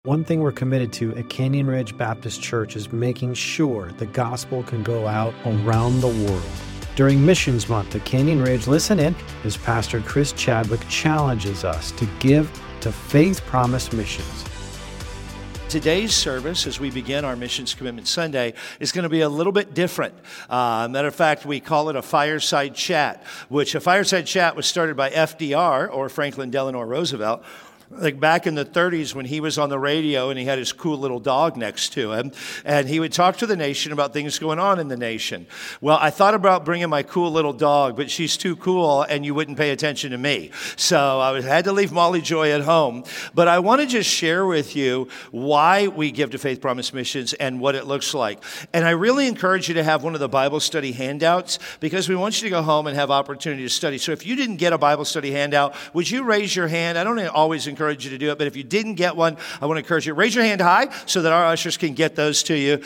One thing we're committed to at Canyon Ridge Baptist Church is making sure the gospel can go out around the world. During Missions Month at Canyon Ridge, listen in as Pastor Chris Chadwick challenges us to give to Faith Promise Missions. Today's service, as we begin our Missions Commitment Sunday, is going to be a little bit different. Matter of fact, we call it a fireside chat, which a fireside chat was started by FDR, or Franklin Delano Roosevelt, like back in the 30s when he was on the radio and he had his cool little dog next to him, and he would talk to the nation about things going on in the nation. Well, I thought about bringing my cool little dog, but she's too cool and you wouldn't pay attention to me. So I had to leave Molly Joy at home. But I want to just share with you why we give to Faith Promise Missions and what it looks like. And I really encourage you to have one of the Bible study handouts because we want you to go home and have opportunity to study. So if you didn't get a Bible study handout, would you raise your hand? I don't always encourage you to do it, but if you didn't get one, I want to encourage you, raise your hand high so that our ushers can get those to you.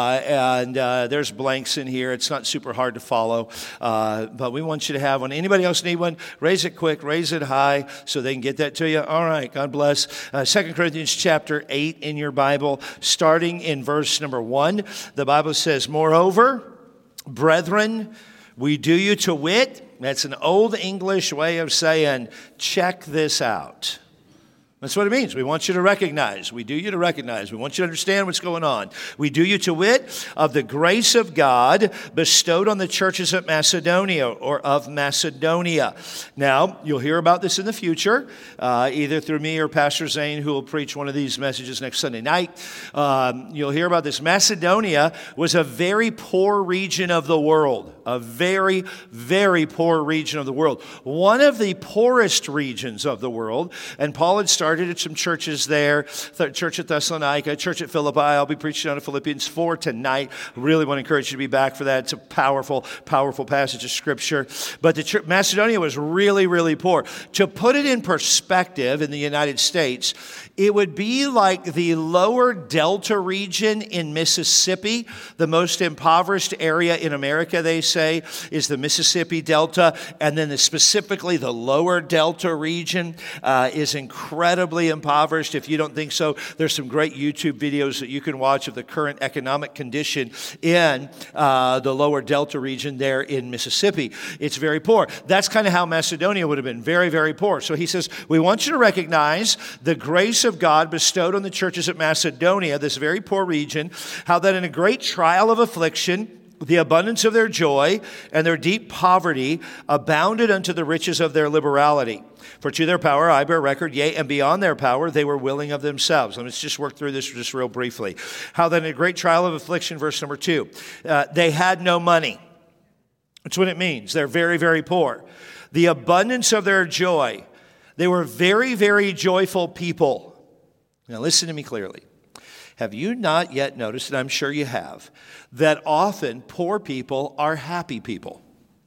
There's blanks in here. It's not super hard to follow, but we want you to have one. Anybody else need one? Raise it quick, raise it high so they can get that to you. All right, God bless. 2 Corinthians chapter 8 in your Bible, starting in verse number 1. The Bible says, "Moreover, brethren, we do you to wit," that's an old English way of saying, check this out. That's what it means. We want you to recognize. We do you to recognize. We want you to understand what's going on. We do you to wit of the grace of God bestowed on the churches of Macedonia, or of Macedonia. Now, you'll hear about this in the future, either through me or Pastor Zane, who will preach one of these messages next Sunday night. You'll hear about this. Macedonia was a very poor region of the world. A very, very poor region of the world. One of the poorest regions of the world. And Paul had started at some churches there, church at Thessalonica, church at Philippi. I'll be preaching on Philippians 4 tonight. Really want to encourage you to be back for that. It's a powerful, powerful passage of Scripture. But Macedonia was really, really poor. To put it in perspective in the United States, it would be like the lower Delta region in Mississippi. The most impoverished area in America, they say, is the Mississippi Delta. And then specifically the lower Delta region is incredibly impoverished. If you don't think so, there's some great YouTube videos that you can watch of the current economic condition in the lower Delta region there in Mississippi. It's very poor. That's kind of how Macedonia would have been, very, very poor. So he says, we want you to recognize the grace of God bestowed on the churches at Macedonia, this very poor region, how that in a great trial of affliction, the abundance of their joy and their deep poverty abounded unto the riches of their liberality. For to their power I bear record, yea, and beyond their power they were willing of themselves. Let's just work through this just real briefly. How that in a great trial of affliction, verse number 2, they had no money. That's what it means. They're very, very poor. The abundance of their joy. They were very, very joyful people. Now listen to me clearly. Have you not yet noticed, and I'm sure you have, that often poor people are happy people?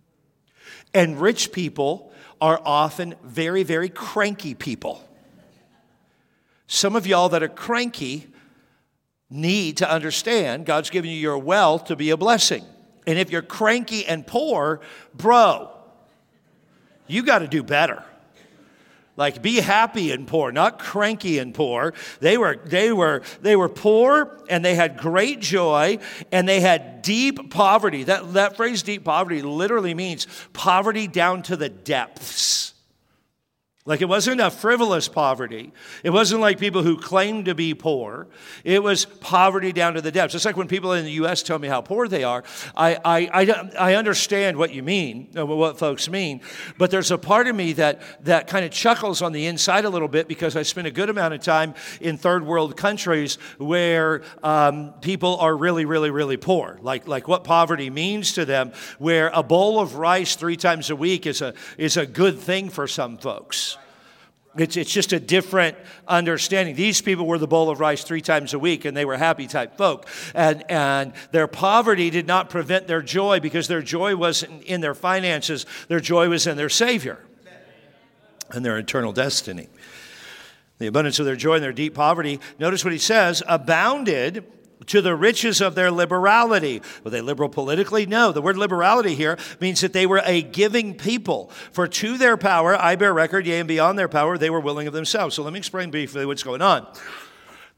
And rich people are often very, very cranky people. Some of y'all that are cranky need to understand God's given you your wealth to be a blessing. And if you're cranky and poor, bro, you got to do better. Like, be happy and poor, not cranky and poor. They were poor, and they had great joy, and they had deep poverty. That phrase, deep poverty, literally means poverty down to the depths. Like, it wasn't a frivolous poverty. It wasn't like people who claimed to be poor. It was poverty down to the depths. It's like when people in the U.S. tell me how poor they are. I understand what you mean, what folks mean, but there's a part of me that kind of chuckles on the inside a little bit because I spent a good amount of time in third world countries where people are really, really, really poor. Like what poverty means to them, where a bowl of rice 3 times a week is a good thing for some folks. It's just a different understanding. These people were the bowl of rice 3 times a week, and they were happy type folk. And their poverty did not prevent their joy, because their joy wasn't in their finances. Their joy was in their Savior and their eternal destiny. The abundance of their joy and their deep poverty, notice what he says, abounded to the riches of their liberality. Were they liberal politically? No. The word liberality here means that they were a giving people. For to their power I bear record, yea, and beyond their power they were willing of themselves. So let me explain briefly what's going on.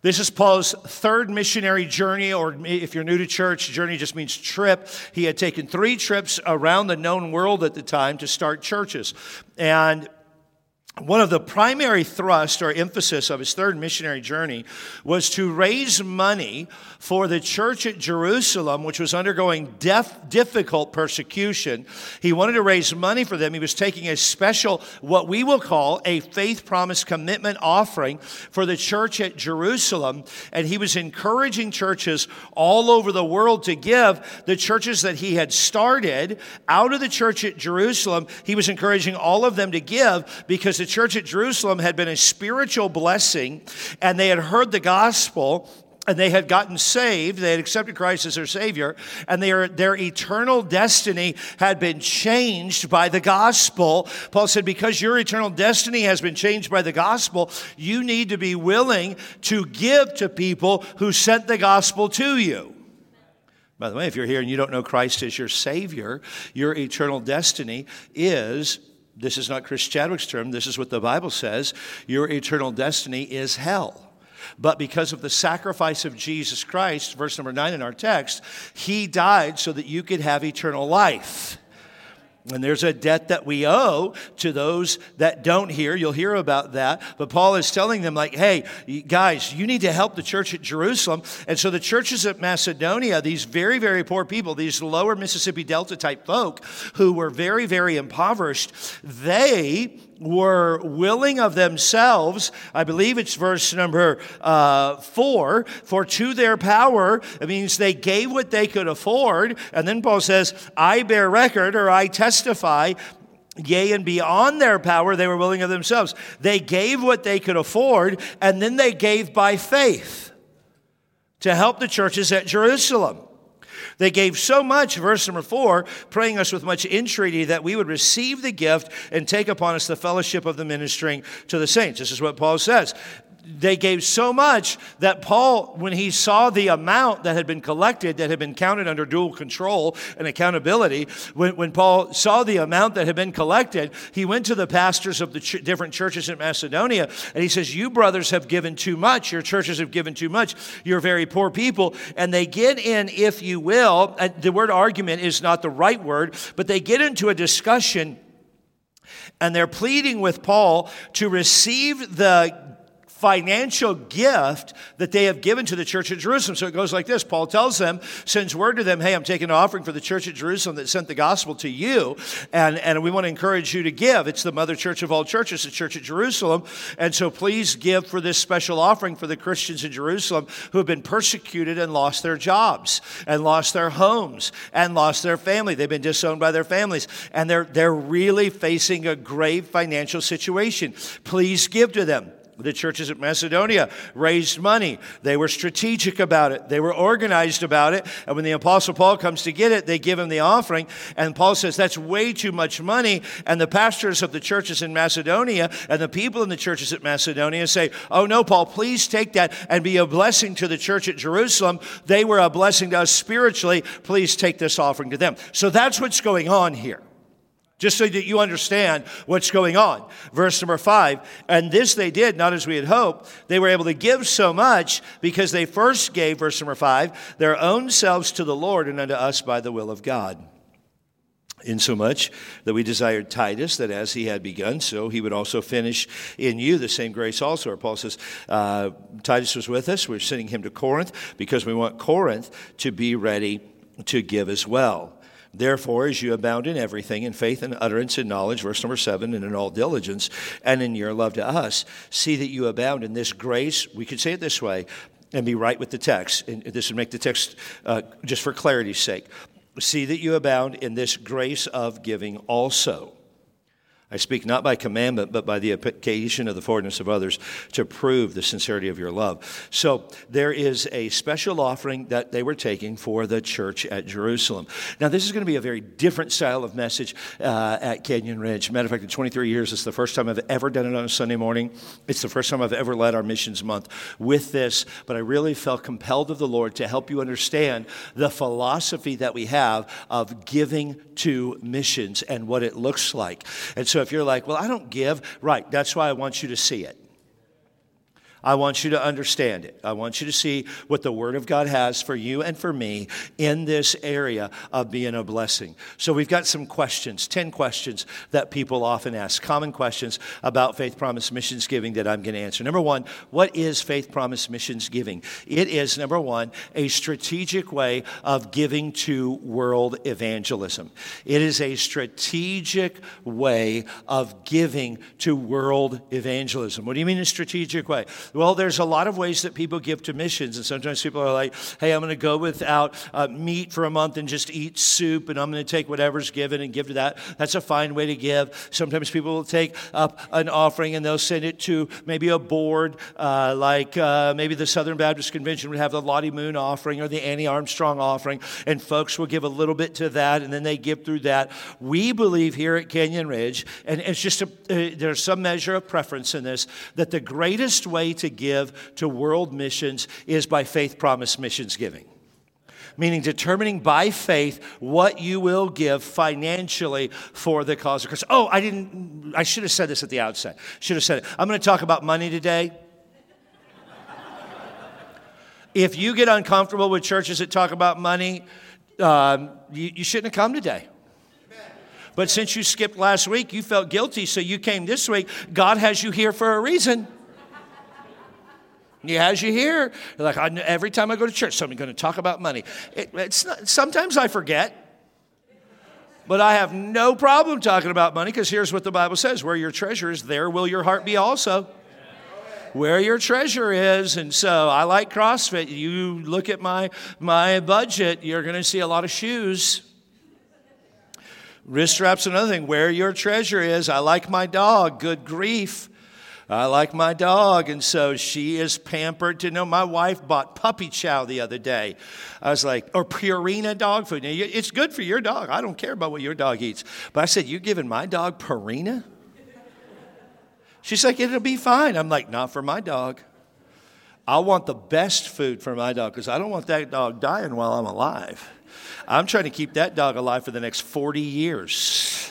This is Paul's third missionary journey, or if you're new to church, journey just means trip. He had taken 3 trips around the known world at the time to start churches. And one of the primary thrust or emphasis of his third missionary journey was to raise money for the church at Jerusalem, which was undergoing difficult persecution. He wanted to raise money for them. He was taking a special, what we will call a faith promise commitment offering for the church at Jerusalem. And he was encouraging churches all over the world to give. The churches that he had started out of the church at Jerusalem, he was encouraging all of them to give, because the church at Jerusalem had been a spiritual blessing, and they had heard the gospel, and they had gotten saved. They had accepted Christ as their Savior, and their eternal destiny had been changed by the gospel. Paul said, because your eternal destiny has been changed by the gospel, you need to be willing to give to people who sent the gospel to you. By the way, if you're here and you don't know Christ as your Savior, your eternal destiny is, this is not Chris Chadwick's term, this is what the Bible says, your eternal destiny is hell. But because of the sacrifice of Jesus Christ, verse number 9 in our text, he died so that you could have eternal life. And there's a debt that we owe to those that don't hear. You'll hear about that. But Paul is telling them, like, hey, guys, you need to help the church at Jerusalem. And so the churches at Macedonia, these very, very poor people, these lower Mississippi Delta type folk who were very, very impoverished, they were willing of themselves, I believe it's verse number 4, for to their power, it means they gave what they could afford. And then Paul says, I bear record, or I testify, yea, and beyond their power, they were willing of themselves. They gave what they could afford, and then they gave by faith to help the churches at Jerusalem. They gave so much, verse number 4, praying us with much entreaty that we would receive the gift and take upon us the fellowship of the ministering to the saints. This is what Paul says. They gave so much that Paul, when he saw the amount that had been collected, that had been counted under dual control and accountability, when Paul saw the amount that had been collected, he went to the pastors of the different churches in Macedonia, and he says, you brothers have given too much. Your churches have given too much. You're very poor people. And they get in, if you will, the word argument is not the right word, but they get into a discussion, and they're pleading with Paul to receive the financial gift that they have given to the church at Jerusalem. So it goes like this. Paul tells them, sends word to them, hey, I'm taking an offering for the church at Jerusalem that sent the gospel to you, and we want to encourage you to give. It's the mother church of all churches, the church at Jerusalem, and so please give for this special offering for the Christians in Jerusalem who have been persecuted and lost their jobs, and lost their homes, and lost their family. They've been disowned by their families, and they're really facing a grave financial situation. Please give to them. The churches at Macedonia raised money. They were strategic about it. They were organized about it. And when the Apostle Paul comes to get it, they give him the offering. And Paul says, that's way too much money. And the pastors of the churches in Macedonia and the people in the churches at Macedonia say, oh no, Paul, please take that and be a blessing to the church at Jerusalem. They were a blessing to us spiritually. Please take this offering to them. So that's what's going on here. Just so that you understand what's going on. Verse number 5, and this they did, not as we had hoped. They were able to give so much because they first gave, verse number 5, their own selves to the Lord and unto us by the will of God. Insomuch that we desired Titus, that as he had begun, so he would also finish in you the same grace also. Or Paul says, Titus was with us. We're sending him to Corinth because we want Corinth to be ready to give as well. Therefore, as you abound in everything, in faith and utterance and knowledge, verse number 7, and in all diligence, and in your love to us, see that you abound in this grace. We could say it this way, and be right with the text. And this would make the text, just for clarity's sake. See that you abound in this grace of giving also. I speak not by commandment, but by the occasion of the forwardness of others to prove the sincerity of your love. So there is a special offering that they were taking for the church at Jerusalem. Now, this is going to be a very different style of message at Canyon Ridge. Matter of fact, in 23 years, it's the first time I've ever done it on a Sunday morning. It's the first time I've ever led our missions month with this, but I really felt compelled of the Lord to help you understand the philosophy that we have of giving to missions and what it looks like. And so if you're like, well, I don't give, right, that's why I want you to see it. I want you to understand it. I want you to see what the Word of God has for you and for me in this area of being a blessing. So we've got some questions, 10 questions that people often ask, common questions about Faith Promise Missions Giving that I'm going to answer. Number one, what is Faith Promise Missions Giving? It is, number one, a strategic way of giving to world evangelism. It is a strategic way of giving to world evangelism. What do you mean a strategic way? Well, there's a lot of ways that people give to missions, and sometimes people are like, hey, I'm going to go without meat for a month and just eat soup, and I'm going to take whatever's given and give to that. That's a fine way to give. Sometimes people will take up an offering and they'll send it to maybe a board, maybe the Southern Baptist Convention would have the Lottie Moon offering or the Annie Armstrong offering, and folks will give a little bit to that, and then they give through that. We believe here at Canyon Ridge, and it's just there's some measure of preference in this, that the greatest way to give to world missions is by Faith Promise Missions Giving. Meaning determining by faith what you will give financially for the cause of Christ. Oh, I should have said this at the outset. Should have said it. I'm going to talk about money today. If you get uncomfortable with churches that talk about money, you shouldn't have come today. But since you skipped last week, you felt guilty, so you came this week. God has you here for a reason. He has you here. Like, every time I go to church, somebody's going to talk about money. Sometimes I forget. But I have no problem talking about money, because here's what the Bible says. Where your treasure is, there will your heart be also. Where your treasure is. And so I like CrossFit. You look at my budget, you're going to see a lot of shoes. Wrist straps, another thing. Where your treasure is. I like my dog. Good grief. I like my dog, and so she is pampered to know. My wife bought puppy chow the other day. I was like, or Purina dog food. Now, it's good for your dog. I don't care about what your dog eats. But I said, you giving my dog Purina? She's like, it'll be fine. I'm like, not for my dog. I want the best food for my dog, because I don't want that dog dying while I'm alive. I'm trying to keep that dog alive for the next 40 years.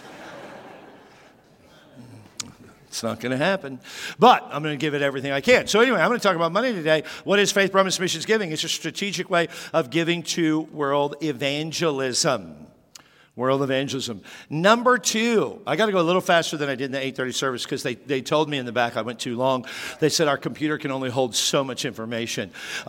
It's not going to happen. But I'm going to give it everything I can. So anyway, I'm going to talk about money today. What is Faith Promise Missions Giving? It's a strategic way of giving to world evangelism. World evangelism. Number two, I got to go a little faster than I did in the 8:30 service, because they told me in the back I went too long. They said our computer can only hold so much information.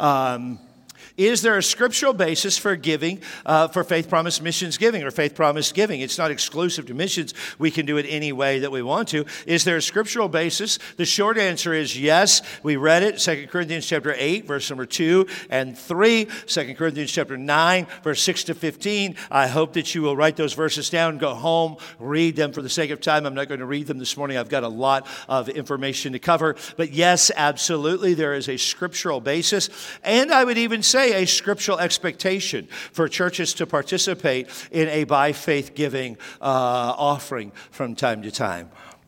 Is there a scriptural basis for giving, for Faith Promise Missions Giving or Faith Promise Giving? It's not exclusive to missions. We can do it any way that we want to. Is there a scriptural basis? The short answer is yes. We read it, 2 Corinthians chapter 8, verse number 2 and 3, 2 Corinthians chapter 9, verse 6 to 15. I hope that you will write those verses down, go home, read them. For the sake of time, I'm not going to read them this morning. I've got a lot of information to cover. But yes, absolutely, there is a scriptural basis. And I would even say a scriptural expectation for churches to participate in a by faith giving offering from time to time.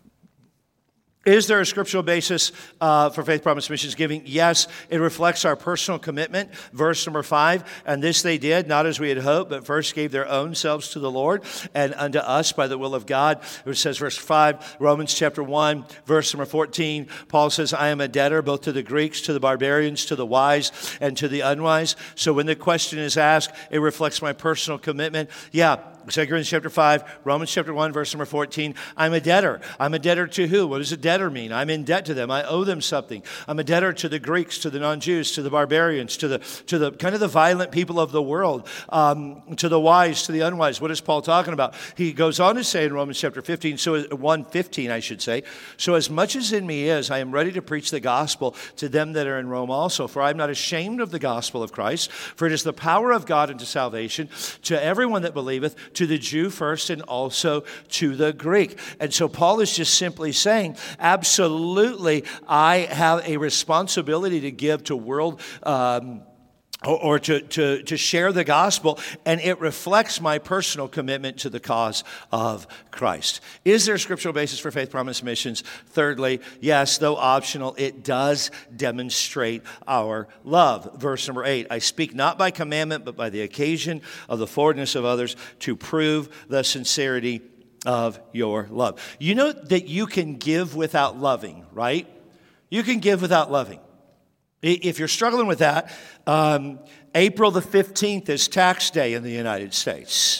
Is there a scriptural basis for Faith Promise Missions Giving? Yes, it reflects our personal commitment. Verse number 5, and this they did, not as we had hoped, but first gave their own selves to the Lord and unto us by the will of God. It says, verse 5, Romans chapter 1, verse number 14, Paul says, I am a debtor both to the Greeks, to the barbarians, to the wise, and to the unwise. So when the question is asked, it reflects my personal commitment. Yeah. 2 Corinthians chapter 5, Romans chapter 1, verse number 14, I'm a debtor. I'm a debtor to who? What does a debtor mean? I'm in debt to them. I owe them something. I'm a debtor to the Greeks, to the non-Jews, to the barbarians, to the kind of the violent people of the world, to the wise, to the unwise. What is Paul talking about? He goes on to say in Romans chapter 15, 1:15, I should say, so as much as in me is, I am ready to preach the gospel to them that are in Rome also. For I am not ashamed of the gospel of Christ, for it is the power of God unto salvation to everyone that believeth, to the Jew first and also to the Greek. And so Paul is just simply saying, absolutely, I have a responsibility to give to world or to share the gospel, and it reflects my personal commitment to the cause of Christ. Is there a scriptural basis for Faith Promise Missions? Thirdly, yes, though optional, it does demonstrate our love. Verse number 8, I speak not by commandment, but by the occasion of the forwardness of others, to prove the sincerity of your love. You know that you can give without loving, right? You can give without loving. If you're struggling with that, April the 15th is tax day in the United States.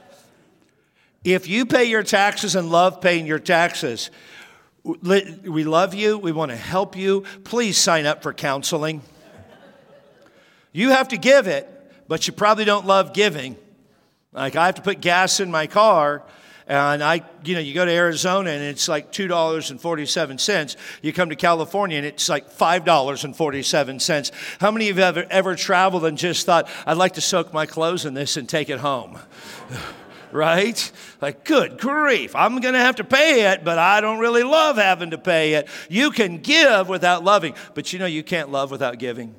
If you pay your taxes and love paying your taxes, we love you. We want to help you. Please sign up for counseling. You have to give it, but you probably don't love giving. Like I have to put gas in my car, and you go to Arizona and it's like $2.47. You come to California and it's like $5.47. How many of you have ever traveled and just thought, I'd like to soak my clothes in this and take it home? Right? Like, good grief, I'm going to have to pay it, but I don't really love having to pay it. You can give without loving, but you can't love without giving.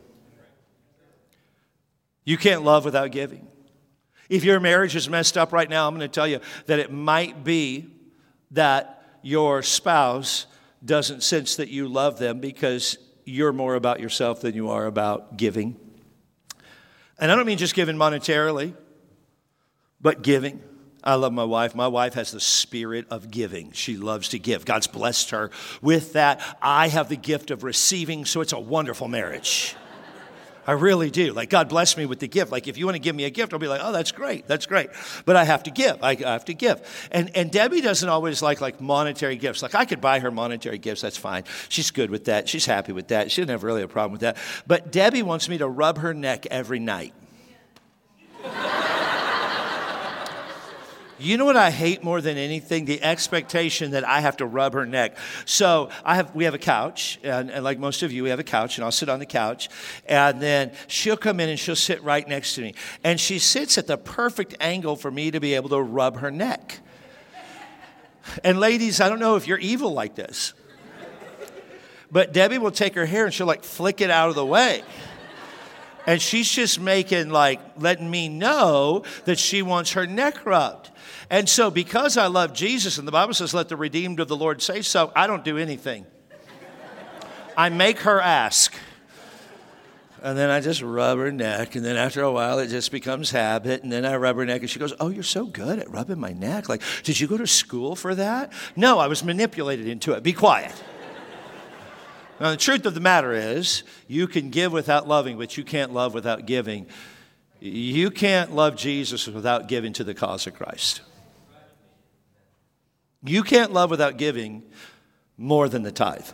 You can't love without giving. If your marriage is messed up right now, I'm going to tell you that it might be that your spouse doesn't sense that you love them because you're more about yourself than you are about giving. And I don't mean just giving monetarily, but giving. I love my wife. My wife has the spirit of giving. She loves to give. God's blessed her with that. I have the gift of receiving, so it's a wonderful marriage. I really do. Like, God bless me with the gift. Like, if you want to give me a gift, I'll be like, oh, that's great. That's great. But I have to give. I have to give. And Debbie doesn't always like monetary gifts. Like, I could buy her monetary gifts. That's fine. She's good with that. She's happy with that. She doesn't have really a problem with that. But Debbie wants me to rub her neck every night. You know what I hate more than anything? The expectation that I have to rub her neck. So we have a couch, and like most of you, we have a couch, and I'll sit on the couch, and then she'll come in and she'll sit right next to me. And she sits at the perfect angle for me to be able to rub her neck. And ladies, I don't know if you're evil like this, but Debbie will take her hair and she'll flick it out of the way. And she's just letting me know that she wants her neck rubbed. And so because I love Jesus, and the Bible says, let the redeemed of the Lord say so, I don't do anything. I make her ask. And then I just rub her neck. And then after a while, it just becomes habit. And then I rub her neck. And she goes, oh, you're so good at rubbing my neck. Like, did you go to school for that? No, I was manipulated into it. Be quiet. Now, the truth of the matter is, you can give without loving, but you can't love without giving. You can't love Jesus without giving to the cause of Christ. You can't love without giving more than the tithe.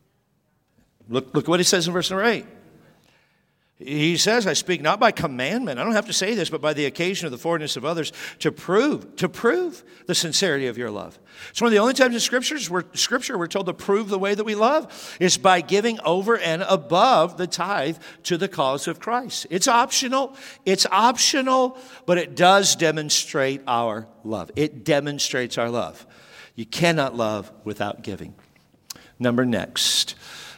Look what he says in verse number 8. He says, I speak not by commandment. I don't have to say this, but by the occasion of the forwardness of others to prove the sincerity of your love. It's one of the only times in Scripture we're told to prove the way that we love is by giving over and above the tithe to the cause of Christ. It's optional, but it does demonstrate our love. It demonstrates our love. You cannot love without giving. Number next.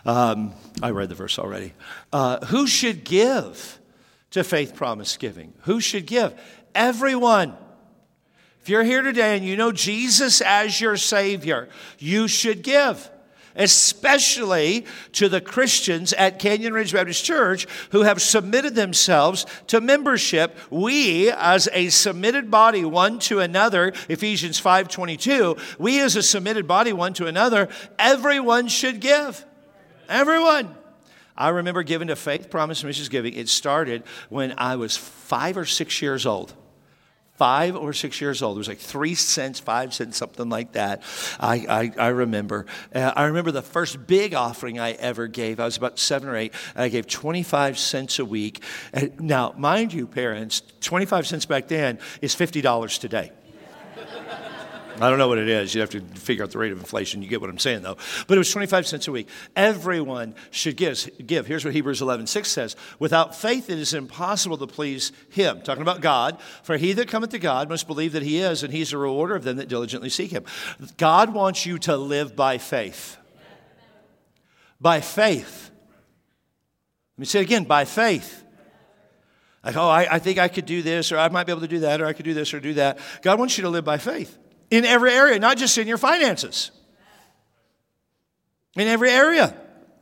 I read the verse already. Who should give to Faith Promise Giving? Who should give? Everyone. If you're here today and you know Jesus as your Savior, you should give. Especially to the Christians at Canyon Ridge Baptist Church who have submitted themselves to membership. We, as a submitted body one to another, Ephesians 5:22, we as a submitted body one to another, everyone should give. Everyone. I remember giving to Faith Promise Missions Giving. It started when I was 5 or 6 years old. 5 or 6 years old. It was like 3 cents, 5 cents, something like that. I remember. I remember the first big offering I ever gave. I was about 7 or 8. And I gave 25 cents a week. And now, mind you, parents, 25 cents back then is $50 today. I don't know what it is. You have to figure out the rate of inflation. You get what I'm saying, though. But it was 25 cents a week. Everyone should give. Here's what Hebrews 11:6 says. Without faith, it is impossible to please him. Talking about God. For he that cometh to God must believe that he is, and he's a rewarder of them that diligently seek him. God wants you to live by faith. By faith. Let me say it again. By faith. Like, I think I could do this, or I might be able to do that, or I could do this or do that. God wants you to live by faith. In every area, not just in your finances. In every area.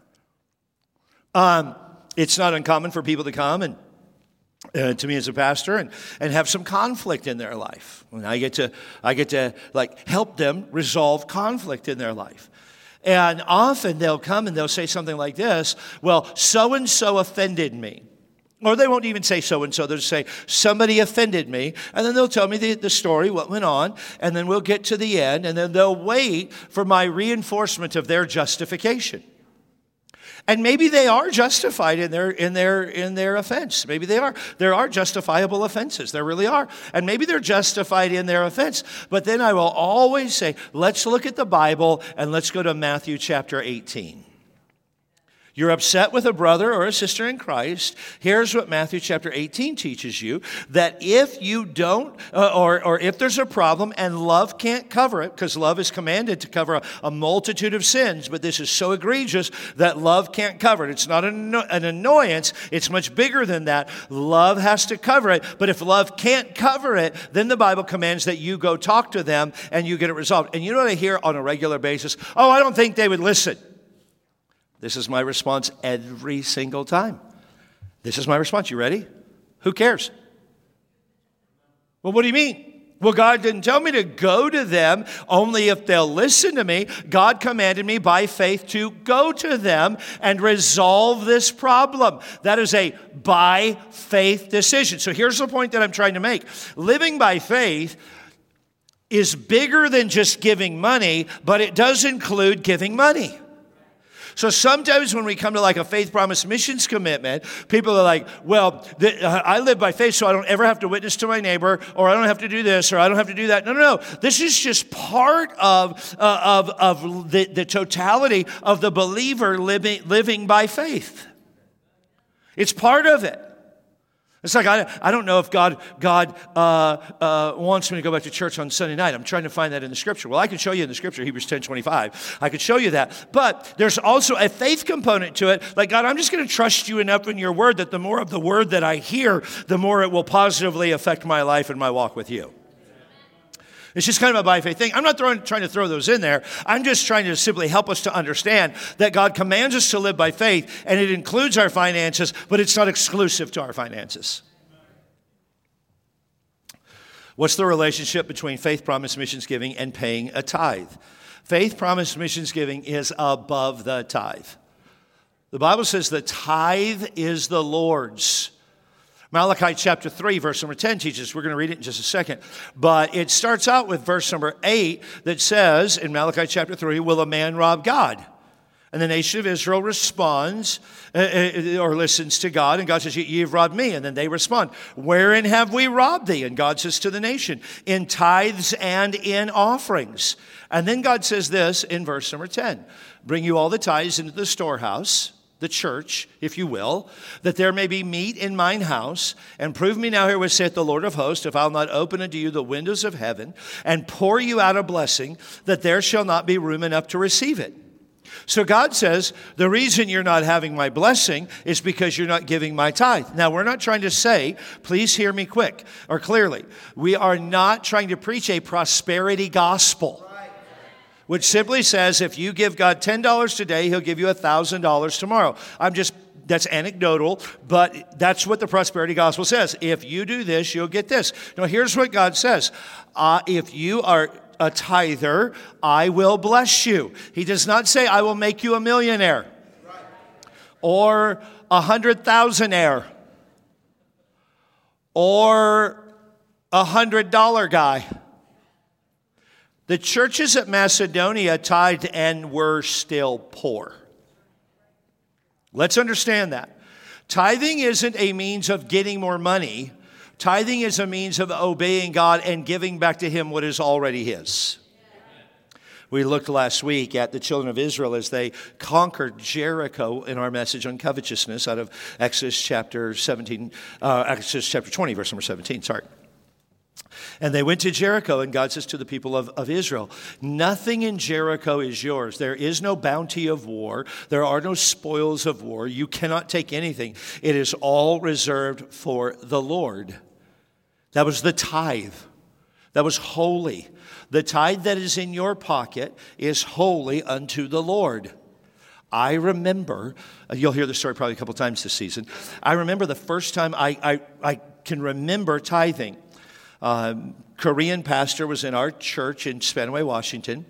It's not uncommon for people to come and to me as a pastor and have some conflict in their life. And I get to help them resolve conflict in their life. And often they'll come and they'll say something like this, well, so-and-so offended me. Or they won't even say so-and-so. They'll just say, somebody offended me. And then they'll tell me the story, what went on. And then we'll get to the end. And then they'll wait for my reinforcement of their justification. And maybe they are justified in their offense. Maybe they are. There are justifiable offenses. There really are. And maybe they're justified in their offense. But then I will always say, let's look at the Bible and let's go to Matthew chapter 18. You're upset with a brother or a sister in Christ. Here's what Matthew chapter 18 teaches you, that if you don't, or if there's a problem and love can't cover it, because love is commanded to cover a multitude of sins, but this is so egregious that love can't cover it. It's not an annoyance. It's much bigger than that. Love has to cover it. But if love can't cover it, then the Bible commands that you go talk to them and you get it resolved. And you know what I hear on a regular basis? Oh, I don't think they would listen. This is my response every single time. This is my response. You ready? Who cares? Well, what do you mean? Well, God didn't tell me to go to them only if they'll listen to me. God commanded me by faith to go to them and resolve this problem. That is a by faith decision. So here's the point that I'm trying to make. Living by faith is bigger than just giving money, but it does include giving money. So sometimes when we come to like a faith promise missions commitment, people are like, well, I live by faith, so I don't ever have to witness to my neighbor, or I don't have to do this, or I don't have to do that. No. This is just part of the totality of the believer living by faith. It's part of it. It's like, I don't know if God wants me to go back to church on Sunday night. I'm trying to find that in the Scripture. Well, I can show you in the Scripture, Hebrews 10:25. I could show you that. But there's also a faith component to it. Like, God, I'm just going to trust you enough in your word that the more of the word that I hear, the more it will positively affect my life and my walk with you. It's just kind of a by faith thing. I'm not trying to throw those in there. I'm just trying to simply help us to understand that God commands us to live by faith, and it includes our finances, but it's not exclusive to our finances. What's the relationship between faith, promise, missions giving, and paying a tithe? Faith, promise, missions giving is above the tithe. The Bible says the tithe is the Lord's. Malachi chapter 3, verse number 10 teaches, we're going to read it in just a second, but it starts out with verse number 8 that says in Malachi chapter 3, will a man rob God? And the nation of Israel responds or listens to God, and God says, ye have robbed me. And then they respond, wherein have we robbed thee? And God says to the nation, in tithes and in offerings. And then God says this in verse number 10, bring you all the tithes into the storehouse, the church, if you will, that there may be meat in mine house, and prove me now herewith, saith the Lord of hosts, if I'll not open unto you the windows of heaven, and pour you out a blessing, that there shall not be room enough to receive it. So God says, the reason you're not having my blessing is because you're not giving my tithe. Now, we're not trying to say, please hear me quick or clearly, we are not trying to preach a prosperity gospel, which simply says if you give God $10 today, he'll give you $1,000 tomorrow. That's anecdotal, but that's what the prosperity gospel says. If you do this, you'll get this. Now, here's what God says. If you are a tither, I will bless you. He does not say, I will make you a millionaire or 100,000-aire or $100 guy. The churches at Macedonia tithed and were still poor. Let's understand that. Tithing isn't a means of getting more money. Tithing is a means of obeying God and giving back to him what is already his. We looked last week at the children of Israel as they conquered Jericho in our message on covetousness out of Exodus chapter 20, verse number 17, sorry. And they went to Jericho, and God says to the people of Israel, nothing in Jericho is yours. There is no bounty of war. There are no spoils of war. You cannot take anything. It is all reserved for the Lord. That was the tithe. That was holy. The tithe that is in your pocket is holy unto the Lord. I remember, you'll hear this story probably a couple times this season. I remember the first time I can remember tithing. Korean pastor was in our church in Spanaway, Washington,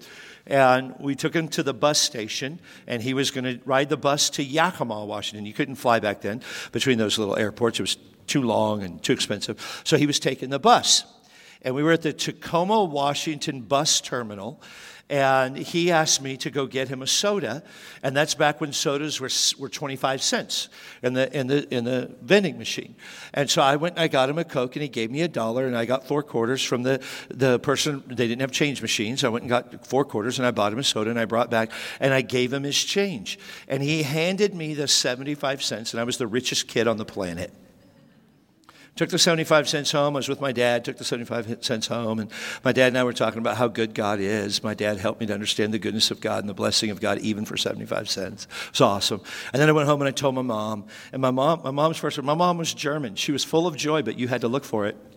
And we took him to the bus station, and he was going to ride the bus to Yakima, Washington. You couldn't fly back then between those little airports. It was too long and too expensive. So he was taking the bus. And we were at the Tacoma, Washington bus terminal, and he asked me to go get him a soda, and that's back when sodas were 25 cents in the vending machine. And so I went and I got him a Coke, and he gave me $1, and I got 4 quarters from the person. They didn't have change machines. I went and got 4 quarters, and I bought him a soda, and I brought back, and I gave him his change. And he handed me the 75 cents, and I was the richest kid on the planet. Took the 75 cents home. I was with my dad, took the 75 cents home, and my dad and I were talking about how good God is. My dad helped me to understand the goodness of God and the blessing of God, even for 75 cents. It was awesome. And then I went home and I told my mom, and my mom was German. She was full of joy, but you had to look for it.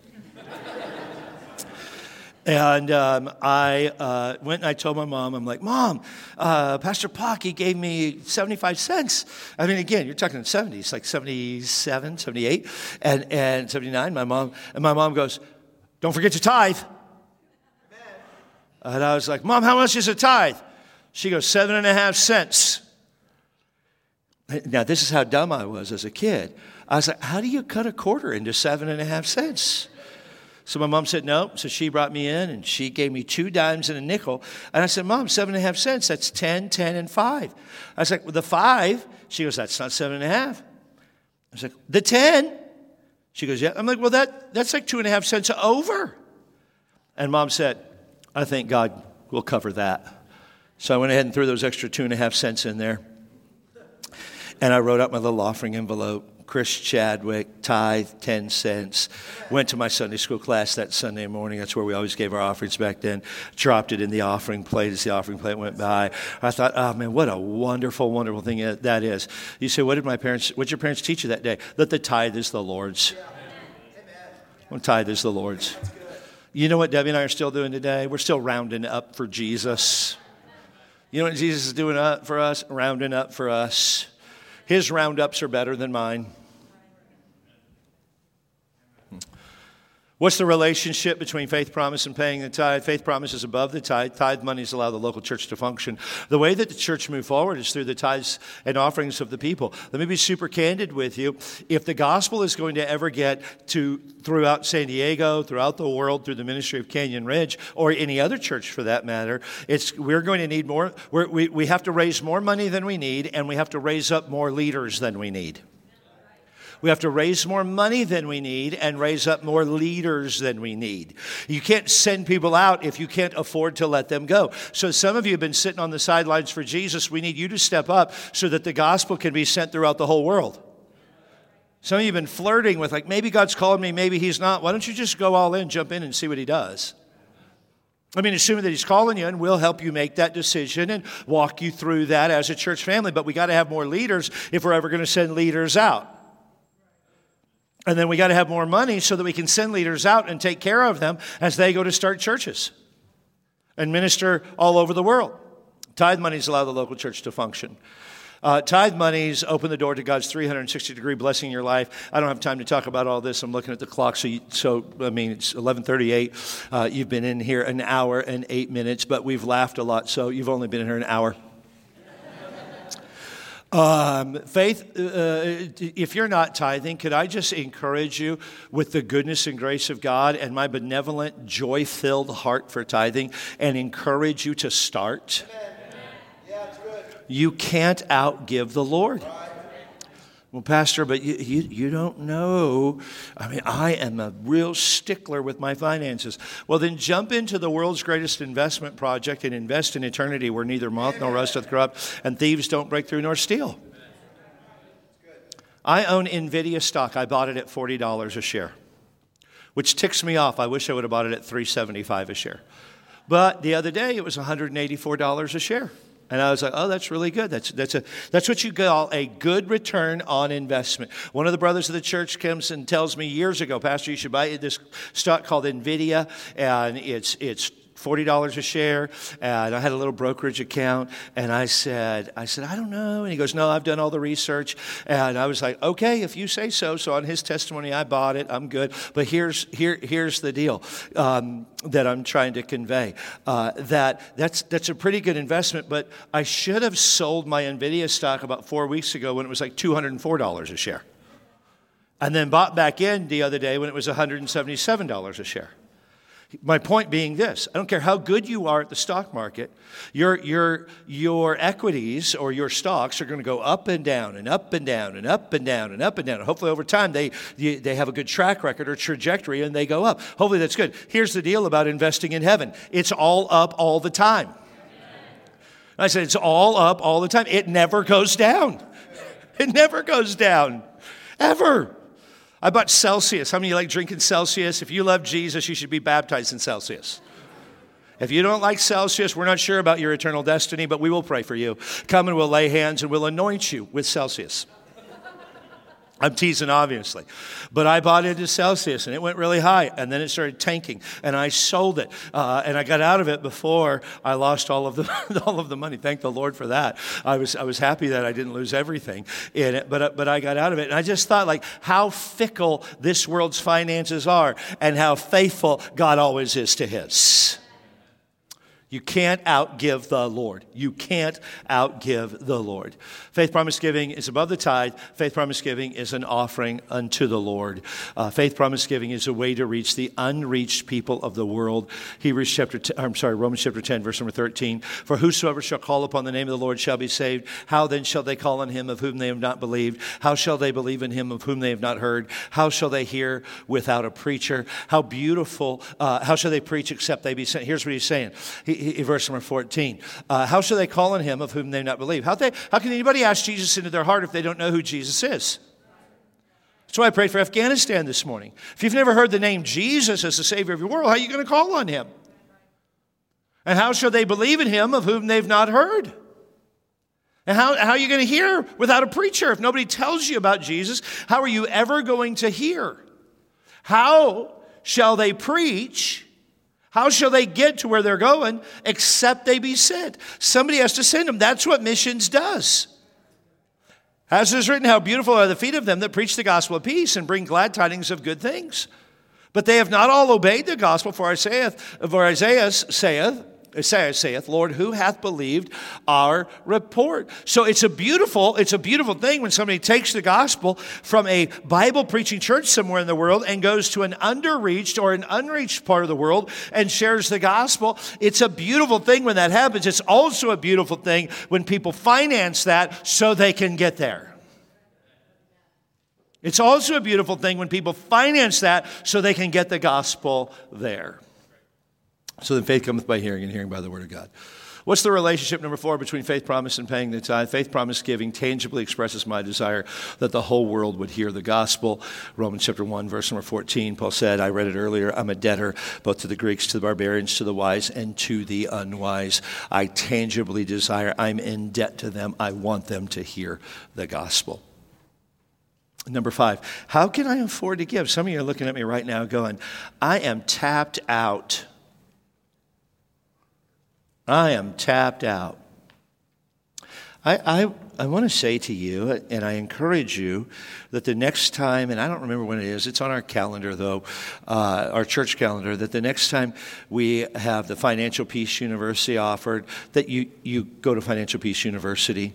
And I went and I told my mom, I'm like, Mom, Pastor Pocky gave me 75 cents. I mean, again, you're talking in the 70s, like 77, 78, and 79. My mom goes, don't forget to tithe. And I was like, Mom, how much is a tithe? She goes, 7.5 cents. Now, this is how dumb I was as a kid. I was like, how do you cut a quarter into 7.5 cents? So my mom said no. So she brought me in, and she gave me 2 dimes and a nickel. And I said, Mom, 7.5 cents, that's 10, 10, and 5. I was like, well, the 5? She goes, that's not 7.5. I was like, the 10? She goes, yeah. I'm like, well, that's like 2.5 cents over. And Mom said, I think God will cover that. So I went ahead and threw those extra 2.5 cents in there. And I wrote out my little offering envelope. Chris Chadwick, tithe, 10 cents. Went to my Sunday school class that Sunday morning. That's where we always gave our offerings back then. Dropped it in the offering plate as the offering plate went by. I thought, oh man, what a wonderful, wonderful thing that is. You say, what did your parents teach you that day? That the tithe is the Lord's. Well, tithe is the Lord's. You know what Debbie and I are still doing today? We're still rounding up for Jesus. You know what Jesus is doing for us? Rounding up for us. His roundups are better than mine. What's the relationship between faith promise and paying the tithe? Faith promise is above the tithe. Tithe monies allow the local church to function. The way that the church moves forward is through the tithes and offerings of the people. Let me be super candid with you. If the gospel is going to ever get to throughout San Diego, throughout the world, through the ministry of Canyon Ridge, or any other church for that matter, we're going to need more. We have to raise more money than we need, and we have to raise up more leaders than we need. We have to raise more money than we need and raise up more leaders than we need. You can't send people out if you can't afford to let them go. So some of you have been sitting on the sidelines for Jesus. We need you to step up so that the gospel can be sent throughout the whole world. Some of you have been flirting with, like, maybe God's called me, maybe he's not. Why don't you just go all in, jump in, and see what he does? I mean, assuming that he's calling you, and we'll help you make that decision and walk you through that as a church family. But we got to have more leaders if we're ever going to send leaders out. And then we got to have more money so that we can send leaders out and take care of them as they go to start churches and minister all over the world. Tithe monies allow the local church to function. Tithe monies open the door to God's 360-degree blessing in your life. I don't have time to talk about all this. I'm looking at the clock. So it's 11:38. You've been in here an hour and 8 minutes, but we've laughed a lot. So you've only been in here an hour. Faith, if you're not tithing, could I just encourage you with the goodness and grace of God and my benevolent, joy-filled heart for tithing and encourage you to start? Yeah, it's good. You can't outgive the Lord. Well, Pastor, but you don't know. I mean, I am a real stickler with my finances. Well, then jump into the world's greatest investment project and invest in eternity where neither moth nor rust doth corrupt and thieves don't break through nor steal. I own NVIDIA stock. I bought it at $40 a share, which ticks me off. I wish I would have bought it at $3.75 a share. But the other day, it was $184 a share. And I was like, oh, that's really good. That's what you call a good return on investment. One of the brothers of the church comes and tells me years ago, Pastor, you should buy this stock called NVIDIA, and it's $40 a share, and I had a little brokerage account, and I said, I don't know, and he goes, no, I've done all the research, and I was like, okay, if you say so. So on his testimony, I bought it, I'm good, but here's the deal that I'm trying to convey, that's a pretty good investment, but I should have sold my NVIDIA stock about 4 weeks ago when it was like $204 a share, and then bought back in the other day when it was $177 a share. My point being this: I don't care how good you are at the stock market, your equities or your stocks are going to go up and down and up and down and up and down and up and down. And hopefully over time they have a good track record or trajectory and they go up. Hopefully that's good. Here's the deal about investing in heaven: it's all up all the time. I said it's all up all the time. It never goes down. It never goes down, ever. I bought Celsius. How many of you like drinking Celsius? If you love Jesus, you should be baptized in Celsius. If you don't like Celsius, we're not sure about your eternal destiny, but we will pray for you. Come and we'll lay hands and we'll anoint you with Celsius. I'm teasing, obviously. But I bought into Celsius, and it went really high, and then it started tanking, and I sold it. And I got out of it before I lost all of the money. Thank the Lord for that. I was happy that I didn't lose everything in it, but I got out of it. And I just thought, like, how fickle this world's finances are and how faithful God always is to his. You can't outgive the Lord. You can't outgive the Lord. Faith promise giving is above the tithe. Faith promise giving is an offering unto the Lord. Faith promise giving is a way to reach the unreached people of the world. Romans chapter 10, verse number 13. For whosoever shall call upon the name of the Lord shall be saved. How then shall they call on him of whom they have not believed? How shall they believe in him of whom they have not heard? How shall they hear without a preacher? How beautiful, how shall they preach except they be sent? Here's what he's saying. Verse number 14. How shall they call on him of whom they not believe? How can anybody ask Jesus into their heart if they don't know who Jesus is? That's why I prayed for Afghanistan this morning. If you've never heard the name Jesus as the Savior of your world, how are you going to call on him? And how shall they believe in him of whom they've not heard? And how are you going to hear without a preacher? If nobody tells you about Jesus, how are you ever going to hear? How shall they preach? How shall they get to where they're going except they be sent? Somebody has to send them. That's what missions does. As it is written, how beautiful are the feet of them that preach the gospel of peace and bring glad tidings of good things. But they have not all obeyed the gospel, for Isaiah saith, Lord, who hath believed our report? So it's a beautiful thing when somebody takes the gospel from a Bible preaching church somewhere in the world and goes to an underreached or an unreached part of the world and shares the gospel. It's a beautiful thing when that happens. It's also a beautiful thing when people finance that so they can get there. It's also a beautiful thing when people finance that so they can get the gospel there. So then faith cometh by hearing, and hearing by the word of God. What's the relationship, number 4, between faith promise and paying the tithe? Faith promise giving tangibly expresses my desire that the whole world would hear the gospel. Romans chapter 1, verse number 14, Paul said, I read it earlier, I'm a debtor both to the Greeks, to the barbarians, to the wise, and to the unwise. I tangibly desire, I'm in debt to them. I want them to hear the gospel. Number 5, how can I afford to give? Some of you are looking at me right now going, I am tapped out. I am tapped out. I want to say to you, and I encourage you, that the next time, and I don't remember when it is, it's on our calendar though, our church calendar, that the next time we have the Financial Peace University offered, that you go to Financial Peace University.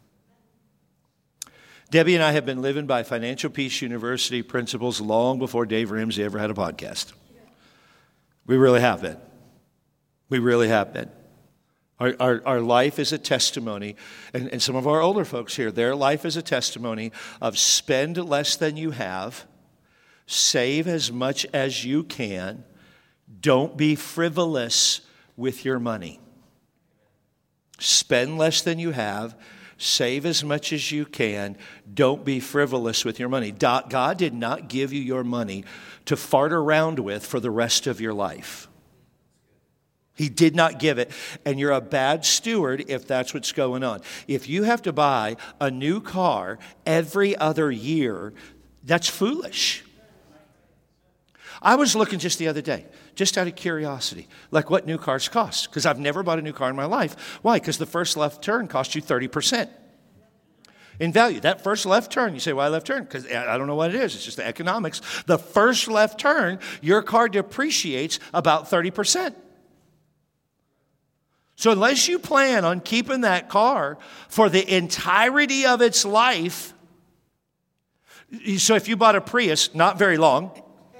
Debbie and I have been living by Financial Peace University principles long before Dave Ramsey ever had a podcast. We really have been. We really have been. Our life is a testimony, and some of our older folks here, their life is a testimony of spend less than you have, save as much as you can, don't be frivolous with your money. Spend less than you have, save as much as you can, don't be frivolous with your money. God did not give you your money to fart around with for the rest of your life. He did not give it, and you're a bad steward if that's what's going on. If you have to buy a new car every other year, that's foolish. I was looking just the other day, just out of curiosity, like what new cars cost, because I've never bought a new car in my life. Why? Because the first left turn costs you 30% in value. That first left turn, you say, why left turn? Because I don't know what it is. It's just the economics. The first left turn, your car depreciates about 30%. So unless you plan on keeping that car for the entirety of its life, so if you bought a Prius, not very long.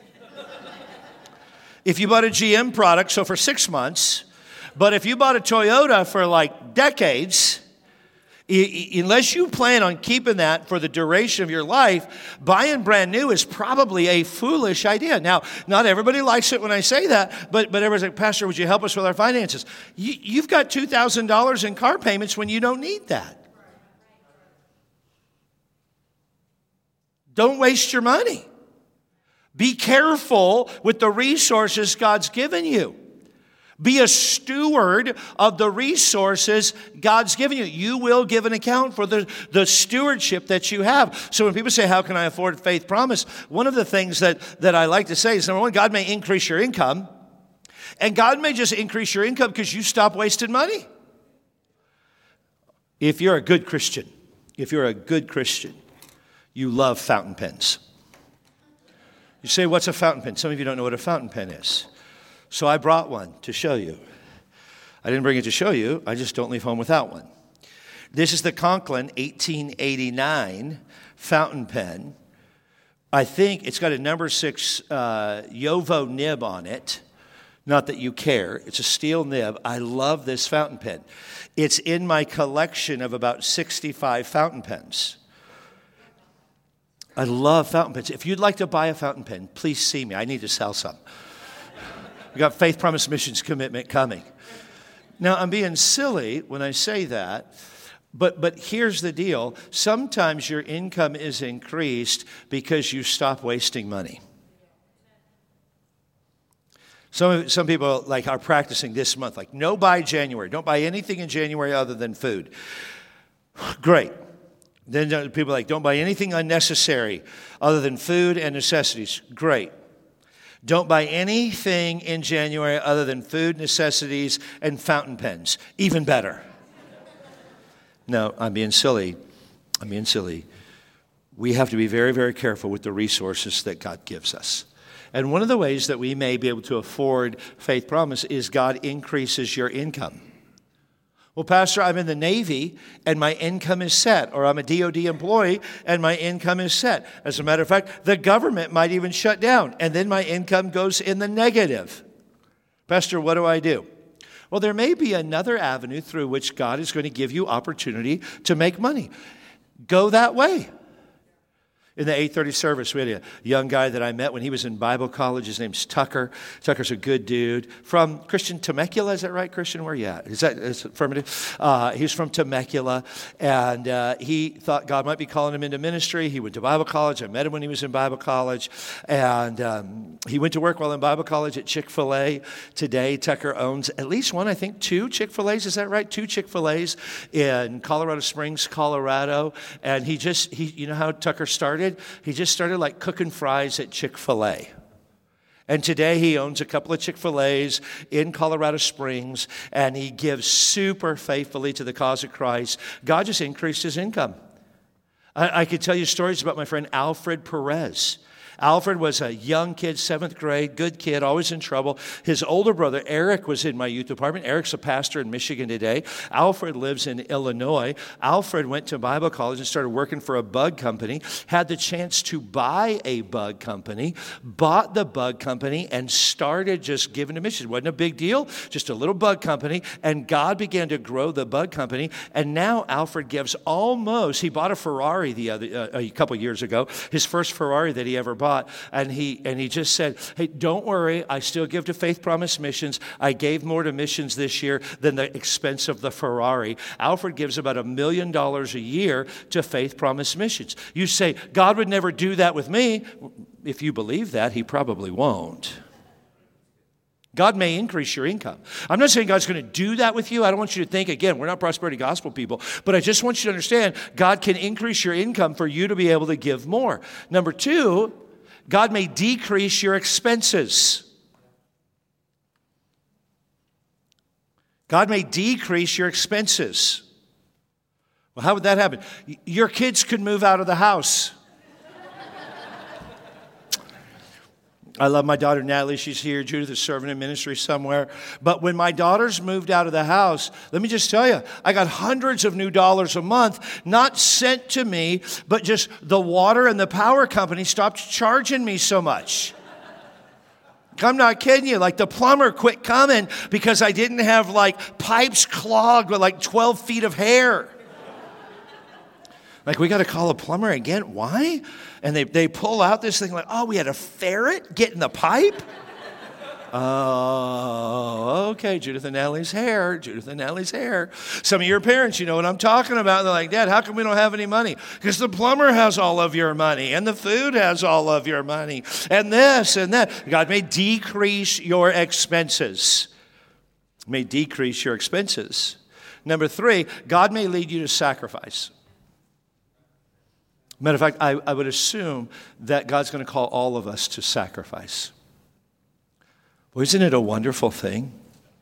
If you bought a GM product, so for 6 months. But if you bought a Toyota for like decades, unless you plan on keeping that for the duration of your life, buying brand new is probably a foolish idea. Now, not everybody likes it when I say that, but everybody's like, Pastor, would you help us with our finances? You've got $2,000 in car payments when you don't need that. Don't waste your money. Be careful with the resources God's given you. Be a steward of the resources God's given you. You will give an account for the stewardship that you have. So when people say, how can I afford Faith Promise? One of the things that I like to say is, number one, God may increase your income. And God may just increase your income because you stop wasting money. If you're a good Christian, you love fountain pens. You say, what's a fountain pen? Some of you don't know what a fountain pen is. So I brought one to show you. I didn't bring it to show you. I just don't leave home without one. This is the Conklin 1889 fountain pen. I think it's got a number 6 Yovo nib on it. Not that you care. It's a steel nib. I love this fountain pen. It's in my collection of about 65 fountain pens. I love fountain pens. If you'd like to buy a fountain pen, please see me. I need to sell some. We got Faith Promise Missions commitment coming. Now, I'm being silly when I say that, but here's the deal. Sometimes your income is increased because you stop wasting money. Some people like are practicing this month, like no buy January. Don't buy anything in January other than food. Great. Then people are like, don't buy anything unnecessary other than food and necessities. Great. Don't buy anything in January other than food, necessities, and fountain pens. Even better. No, I'm being silly. We have to be very, very careful with the resources that God gives us. And one of the ways that we may be able to afford Faith Promise is God increases your income. Well, Pastor, I'm in the Navy and my income is set, or I'm a DOD employee and my income is set. As a matter of fact, the government might even shut down and then my income goes in the negative. Pastor, what do I do? Well, there may be another avenue through which God is going to give you opportunity to make money. Go that way. In the 8:30 service, we had a young guy that I met when he was in Bible college. His name's Tucker. Tucker's a good dude. From Christian Temecula, is that right, Christian? Where are you at? Is affirmative? He's from Temecula, and he thought God might be calling him into ministry. He went to Bible college. I met him when he was in Bible college, and he went to work while in Bible college at Chick-fil-A. Today, Tucker owns at least one, I think, 2 Chick-fil-A's. Is that right? 2 Chick-fil-A's in Colorado Springs, Colorado. And he you know how Tucker started? He just started like cooking fries at Chick-fil-A. And today he owns a couple of Chick-fil-A's in Colorado Springs, and he gives super faithfully to the cause of Christ. God just increased his income. I could tell you stories about my friend Alfred Perez. Alfred was a young kid, 7th grade, good kid, always in trouble. His older brother, Eric, was in my youth department. Eric's a pastor in Michigan today. Alfred lives in Illinois. Alfred went to Bible college and started working for a bug company, had the chance to buy a bug company, bought the bug company, and started just giving to missions. Wasn't a big deal, just a little bug company, and God began to grow the bug company, and now Alfred gives he bought a Ferrari a couple years ago, his first Ferrari that he ever bought. And he just said, hey, don't worry, I still give to Faith Promise Missions. I gave more to missions this year than the expense of the Ferrari. Alfred gives about $1 million a year to Faith Promise Missions. You say, God would never do that with me. If you believe that, he probably won't. God may increase your income. I'm not saying God's going to do that with you. I don't want you to think, again, we're not prosperity gospel people, but I just want you to understand God can increase your income for you to be able to give more. Number 2, God may decrease your expenses. God may decrease your expenses. Well, how would that happen? Your kids could move out of the house. I love my daughter Natalie. She's here. Judith is serving in ministry somewhere. But when my daughters moved out of the house, let me just tell you, I got hundreds of new dollars a month, not sent to me, but just the water and the power company stopped charging me so much. I'm not kidding you. Like the plumber quit coming because I didn't have like pipes clogged with like 12 feet of hair. Like, we got to call a plumber again. Why? And they pull out this thing like, oh, we had a ferret get in the pipe? Oh, okay, Judith and Natalie's hair. Judith and Natalie's hair. Some of your parents, you know what I'm talking about. They're like, Dad, how come we don't have any money? Because the plumber has all of your money, and the food has all of your money, and this and that. God may decrease your expenses. May decrease your expenses. Number 3, God may lead you to sacrifice. Matter of fact, I would assume that God's going to call all of us to sacrifice. Well, isn't it a wonderful thing?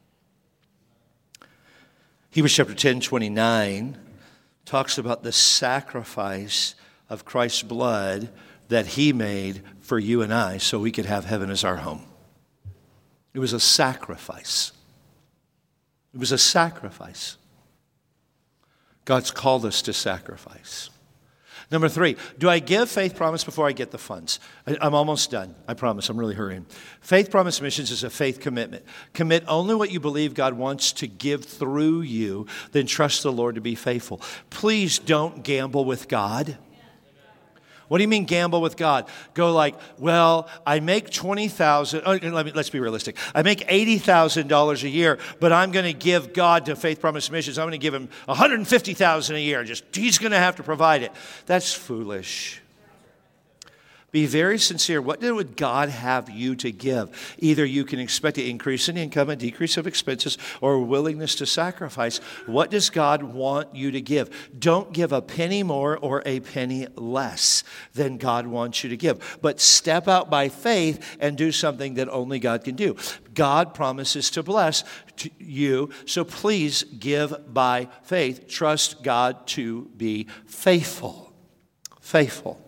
Hebrews chapter 10:29 talks about the sacrifice of Christ's blood that he made for you and I so we could have heaven as our home. It was a sacrifice. It was a sacrifice. God's called us to sacrifice. Number 3, do I give faith promise before I get the funds? I'm almost done. I promise. I'm really hurrying. Faith promise missions is a faith commitment. Commit only what you believe God wants to give through you, then trust the Lord to be faithful. Please don't gamble with God. What do you mean gamble with God? Go like, well, I make $20,000. Let's be realistic. I make $80,000 a year, but I'm going to give God to Faith Promise Missions. I'm going to give him $150,000 a year. He's going to have to provide it. That's foolish. Be very sincere. What would God have you to give? Either you can expect an increase in income, a decrease of expenses, or a willingness to sacrifice. What does God want you to give? Don't give a penny more or a penny less than God wants you to give. But step out by faith and do something that only God can do. God promises to bless you, so please give by faith. Trust God to be faithful. Faithful.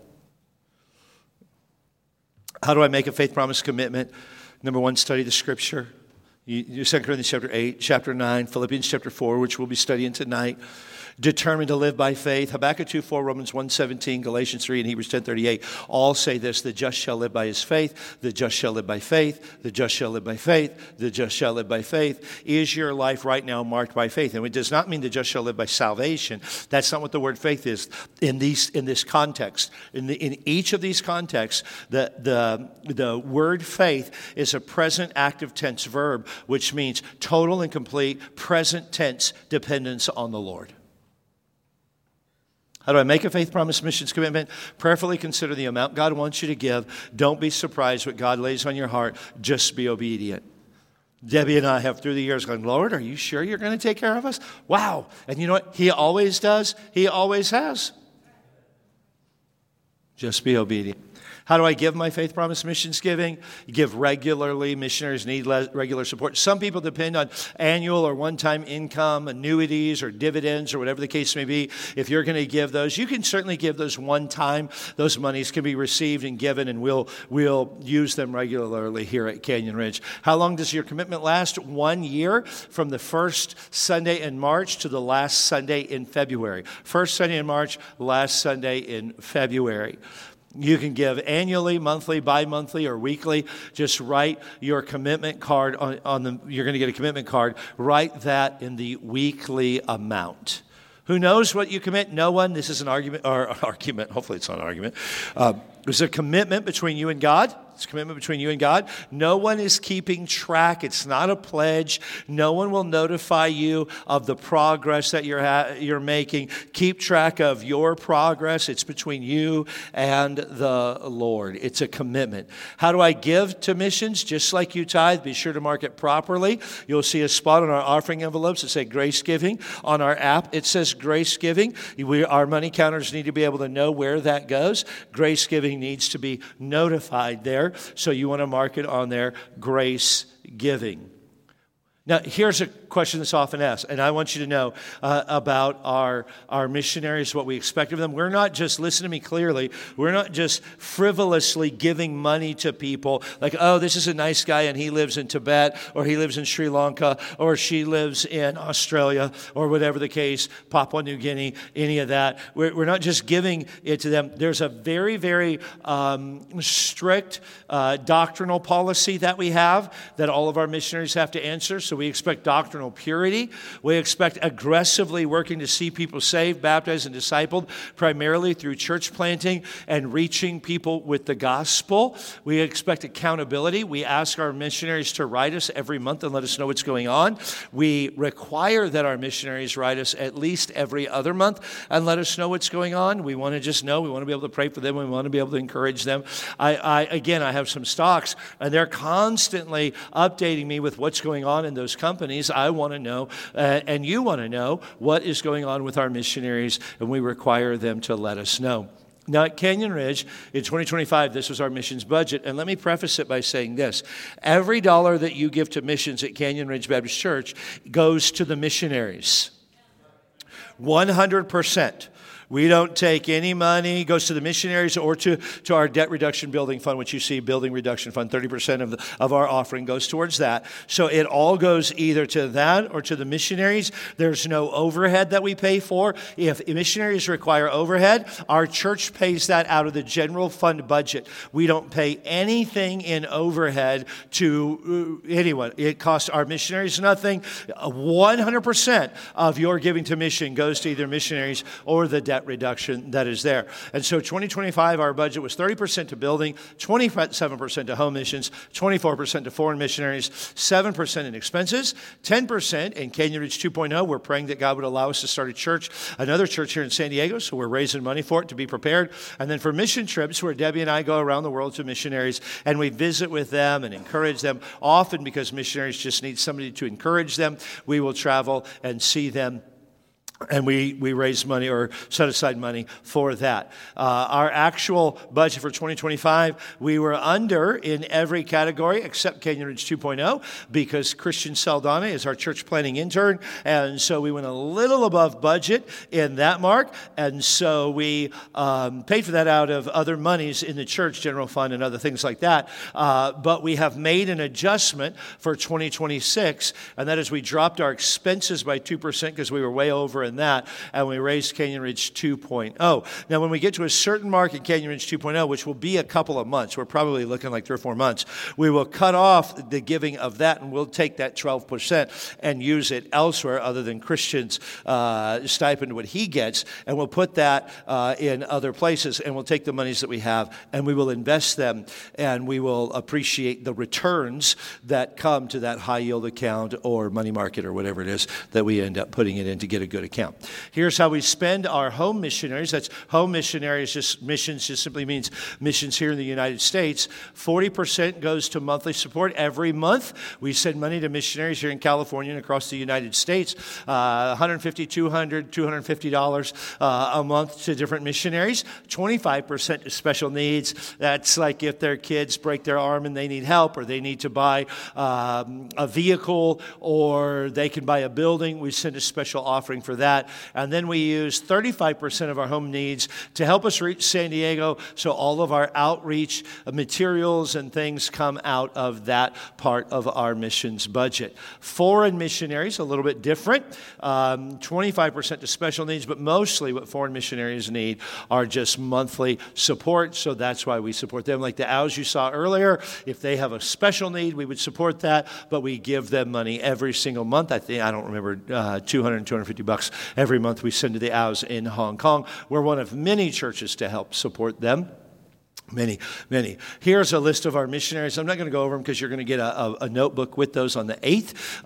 How do I make a faith promise commitment? Number 1, study the scripture. 2 Corinthians chapter 8, chapter 9, Philippians chapter 4, which we'll be studying tonight. Determined to live by faith. Habakkuk 2:4, Romans 1:17, Galatians 3, and Hebrews 10:38 all say this: the just shall live by his faith, the just shall live by faith, the just shall live by faith, the just shall live by faith. Is your life right now marked by faith? And it does not mean the just shall live by salvation. That's not what the word faith is in this context. In each of these contexts, the word faith is a present active tense verb, which means total and complete present tense dependence on the Lord. How do I make a faith promise missions commitment? Prayerfully consider the amount God wants you to give. Don't be surprised what God lays on your heart. Just be obedient. Debbie and I have through the years gone, Lord, are you sure you're going to take care of us? Wow. And you know what? He always does. He always has. Just be obedient. How do I give my faith promise missions giving? You give regularly. Missionaries need regular support. Some people depend on annual or one-time income, annuities or dividends or whatever the case may be. If you're going to give those, you can certainly give those one time. Those monies can be received and given, and we'll use them regularly here at Canyon Ridge. How long does your commitment last? 1 year, from the first Sunday in March to the last Sunday in February. First Sunday in March, last Sunday in February. You can give annually, monthly, bi-monthly, or weekly. Just write your commitment card you're going to get a commitment card. Write that in the weekly amount. Who knows what you commit? No one. This is an argument. Hopefully it's not an argument. There's a commitment between you and God. It's a commitment between you and God. No one is keeping track. It's not a pledge. No one will notify you of the progress that you're making. Keep track of your progress. It's between you and the Lord. It's a commitment. How do I give to missions? Just like you tithe, be sure to mark it properly. You'll see a spot on our offering envelopes that say Grace Giving. On our app, it says Grace Giving. Our money counters need to be able to know where that goes. Grace Giving giving needs to be notified there. So you want to mark it on there, grace giving. Now, here's a question that's often asked, and I want you to know about our missionaries, what we expect of them. We're not just, listen to me clearly, we're not just frivolously giving money to people like, oh, this is a nice guy and he lives in Tibet, or he lives in Sri Lanka, or she lives in Australia, or whatever the case, Papua New Guinea, any of that. We're not just giving it to them. There's a very, very strict doctrinal policy that we have that all of our missionaries have to answer. So we expect doctrinal purity. We expect aggressively working to see people saved, baptized, and discipled, primarily through church planting and reaching people with the gospel. We expect accountability. We ask our missionaries to write us every month and let us know what's going on. We require that our missionaries write us at least every other month and let us know what's going on. We want to just know. We want to be able to pray for them. We want to be able to encourage them. I have some stocks, and they're constantly updating me with what's going on in those companies. I want to know, and you want to know, what is going on with our missionaries, and we require them to let us know. Now, at Canyon Ridge, in 2025, this was our missions budget, and let me preface it by saying this. Every dollar that you give to missions at Canyon Ridge Baptist Church goes to the missionaries. 100%. We don't take any money. It goes to the missionaries or to our debt reduction building fund, which you see, building reduction fund. 30% of our offering goes towards that. So it all goes either to that or to the missionaries. There's no overhead that we pay for. If missionaries require overhead, our church pays that out of the general fund budget. We don't pay anything in overhead to anyone. It costs our missionaries nothing. 100% of your giving to mission goes to either missionaries or the debt reduction that is there. And so 2025, our budget was 30% to building, 27% to home missions, 24% to foreign missionaries, 7% in expenses, 10% in Canyon Ridge 2.0. We're praying that God would allow us to start a church, another church here in San Diego, so we're raising money for it to be prepared. And then for mission trips, where Debbie and I go around the world to missionaries, and we visit with them and encourage them, often because missionaries just need somebody to encourage them, we will travel and see them. And we raise money or set aside money for that. Our actual budget for 2025, we were under in every category except Canyon Ridge 2.0 because Christian Saldana is our church planning intern. And so we went a little above budget in that mark. And so we paid for that out of other monies in the church, general fund and other things like that. But we have made an adjustment for 2026. And that is we dropped our expenses by 2% because we were way over in that, and we raised Canyon Ridge 2.0. Now, when we get to a certain mark at Canyon Ridge 2.0, which will be a couple of months, we're probably looking like 3 or 4 months, we will cut off the giving of that, and we'll take that 12% and use it elsewhere other than Christian's stipend, what he gets, and we'll put that in other places, and we'll take the monies that we have, and we will invest them, and we will appreciate the returns that come to that high-yield account or money market or whatever it is that we end up putting it in to get a good account. Here's how we spend our home missionaries. That's home missionaries, just missions just simply means missions here in the United States. 40% goes to monthly support. Every month we send money to missionaries here in California and across the United States. $150, $200, $250 a month to different missionaries. 25% to special needs. That's like if their kids break their arm and they need help, or they need to buy a vehicle, or they can buy a building. We send a special offering for that. And then we use 35% of our home needs to help us reach San Diego, so all of our outreach materials and things come out of that part of our missions budget. Foreign missionaries, a little bit different, 25% to special needs, but mostly what foreign missionaries need are just monthly support, so that's why we support them. Like the Ows you saw earlier, if they have a special need, we would support that, but we give them money every single month. I don't remember, $200, $250 every month we send to the Ows in Hong Kong. We're one of many churches to help support them. Many. Here's a list of our missionaries. I'm not going to go over them because you're going to get a notebook with those on the 8th.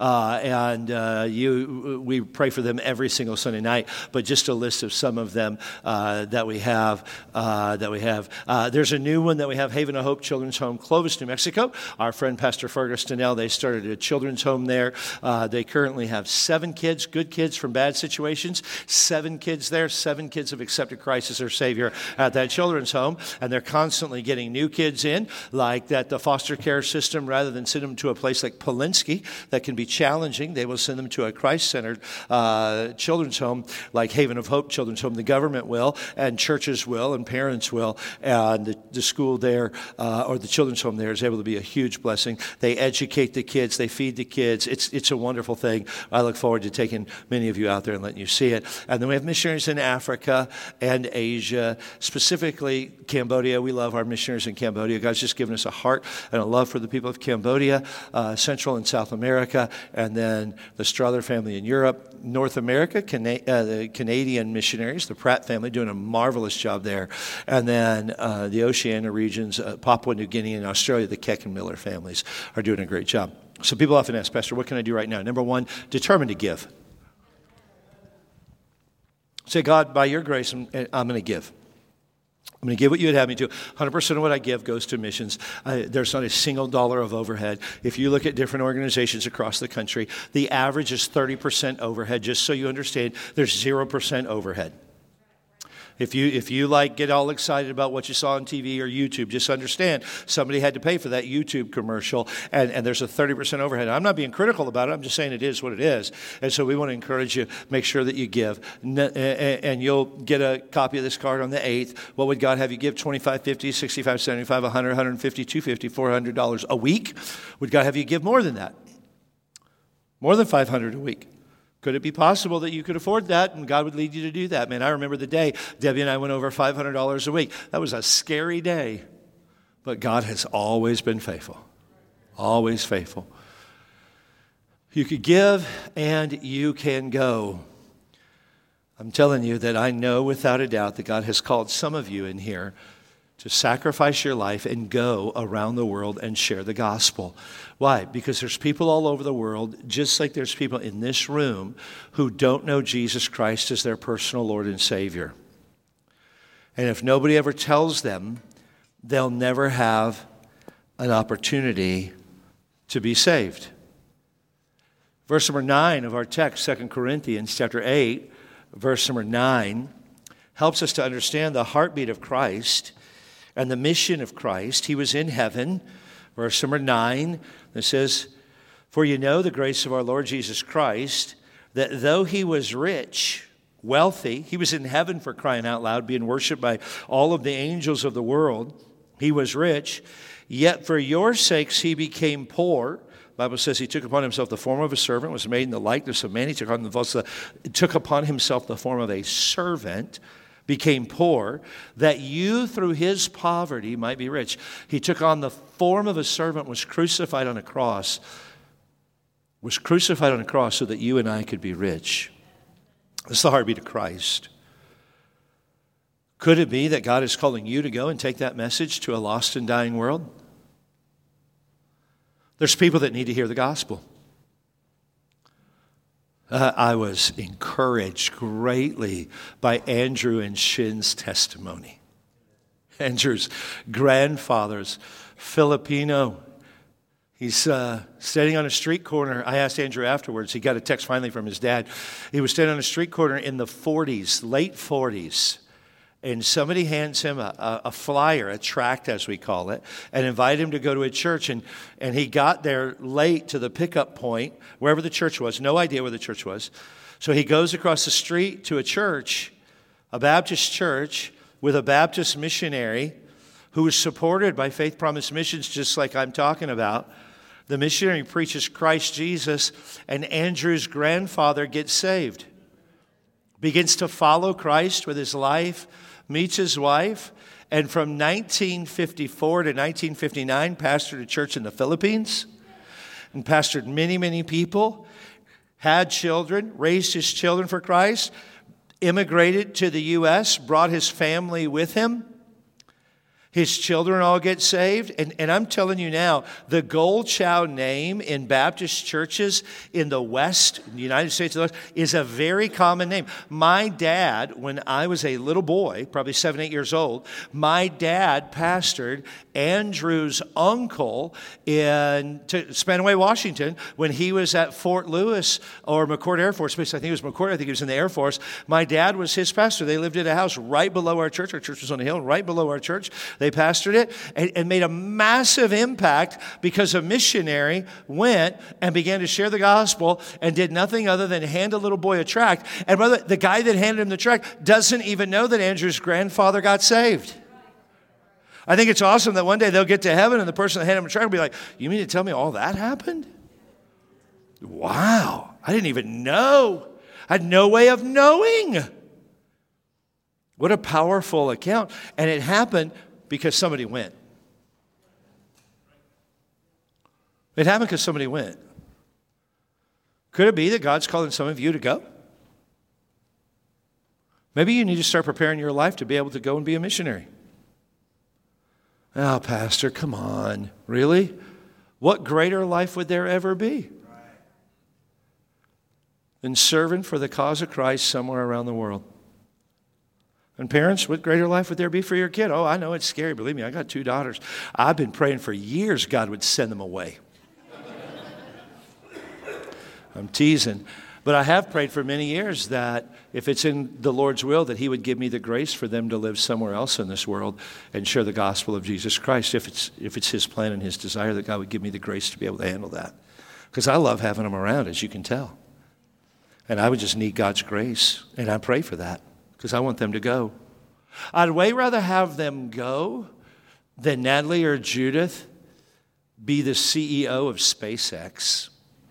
We pray for them every single Sunday night, but just a list of some of them that we have. There's a new one that we have, Haven of Hope Children's Home, Clovis, New Mexico. Our friend Pastor Fergus Donnell, they started a children's home there. They currently have 7 kids, good kids from bad situations. 7 kids there. 7 kids have accepted Christ as their Savior at that children's home, and they're constantly constantly getting new kids in, like that the foster care system, rather than send them to a place like Polinsky that can be challenging, they will send them to a Christ-centered children's home like Haven of Hope Children's Home. The government will, and churches will, and parents will, and the school there or the children's home there is able to be a huge blessing. They educate the kids, they feed the kids. It's a wonderful thing. I look forward to taking many of you out there and letting you see it. And then we have missionaries in Africa and Asia, specifically Cambodia. We love our missionaries in Cambodia. God's just given us a heart and a love for the people of Cambodia, Central and South America, and then the Strother family in Europe. North America, the Canadian missionaries, the Pratt family, doing a marvelous job there. And then the Oceania regions, Papua New Guinea and Australia, the Keck and Miller families are doing a great job. So people often ask, Pastor, what can I do right now? Number one, determine to give. Say, God, by your grace, I'm going to give. I'm going to give what you would have me to. 100% of what I give goes to missions. There's not a single dollar of overhead. If you look at different organizations across the country, the average is 30% overhead. Just so you understand, there's 0% overhead. If you get all excited about what you saw on TV or YouTube, just understand somebody had to pay for that YouTube commercial, and there's a 30% overhead. I'm not being critical about it. I'm just saying it is what it is. And so we want to encourage you, make sure that you give. And you'll get a copy of this card on the 8th. What would God have you give? $25, $50, $65, $75, $100, $150, $250, $400 a week? Would God have you give more than that? More than $500 a week? Could it be possible that you could afford that and God would lead you to do that? Man, I remember the day Debbie and I went over $500 a week. That was a scary day. But God has always been faithful. Always faithful. You could give and you can go. I'm telling you that I know without a doubt that God has called some of you in here to sacrifice your life and go around the world and share the gospel. Why? Because there's people all over the world, just like there's people in this room, who don't know Jesus Christ as their personal Lord and Savior. And if nobody ever tells them, they'll never have an opportunity to be saved. Verse number 9 of our text, 2 Corinthians chapter 8, verse number 9, helps us to understand the heartbeat of Christ and the mission of Christ. He was in heaven. Verse number 9, it says, "For you know the grace of our Lord Jesus Christ, that though he was rich," wealthy, he was in heaven, for crying out loud, being worshiped by all of the angels of the world. He was rich, yet for your sakes he became poor. The Bible says he took upon himself the form of a servant, was made in the likeness of man. He took upon himself the form of a servant, became poor, that you through his poverty might be rich. He took on the form of a servant, was crucified on a cross so that you and I could be rich. This is the heartbeat of Christ. Could it be that God is calling you to go and take that message to a lost and dying world? There's people that need to hear the gospel. I was encouraged greatly by Andrew and Shin's testimony. Andrew's grandfather's Filipino. He's standing on a street corner. I asked Andrew afterwards. He got a text finally from his dad. He was standing on a street corner in the 40s, late 40s. And somebody hands him a flyer, a tract as we call it, and invited him to go to a church. And he got there late to the pickup point, wherever the church was. No idea where the church was. So he goes across the street to a church, a Baptist church, with a Baptist missionary who is supported by Faith Promise Missions, just like I'm talking about. The missionary preaches Christ Jesus, and Andrew's grandfather gets saved. Begins to follow Christ with his life, meets his wife, and from 1954 to 1959 pastored a church in the Philippines and pastored many, many people, had children, raised his children for Christ, immigrated to the U.S., brought his family with him. His children all get saved. And I'm telling you now, the Gold Chow name in Baptist churches in the West, in the United States of the West, is a very common name. My dad, when I was a little boy, probably 7, 8 years old, my dad pastored Andrew's uncle in Spanaway, Washington, when he was at Fort Lewis or McChord Air Force Base. I think it was McChord. I think he was in the Air Force. My dad was his pastor. They lived in a house right below our church. Our church was on a hill right below our church. They They pastored it and made a massive impact because a missionary went and began to share the gospel and did nothing other than hand a little boy a tract. And brother, the guy that handed him the tract doesn't even know that Andrew's grandfather got saved. I think it's awesome that one day they'll get to heaven and the person that handed him a tract will be like, you mean to tell me all that happened? Wow, I didn't even know. I had no way of knowing. What a powerful account. And it happened because somebody went. It happened because somebody went. Could it be that God's calling some of you to go? Maybe you need to start preparing your life to be able to go and be a missionary. Oh, Pastor, come on. Really? What greater life would there ever be than serving for the cause of Christ somewhere around the world? And parents, what greater life would there be for your kid? Oh, I know it's scary. Believe me, I got 2 daughters. I've been praying for years God would send them away. I'm teasing. But I have prayed for many years that if it's in the Lord's will, that He would give me the grace for them to live somewhere else in this world and share the gospel of Jesus Christ. If it's His plan and His desire, that God would give me the grace to be able to handle that. Because I love having them around, as you can tell. And I would just need God's grace. And I pray for that because I want them to go. I'd way rather have them go than Natalie or Judith be the CEO of SpaceX.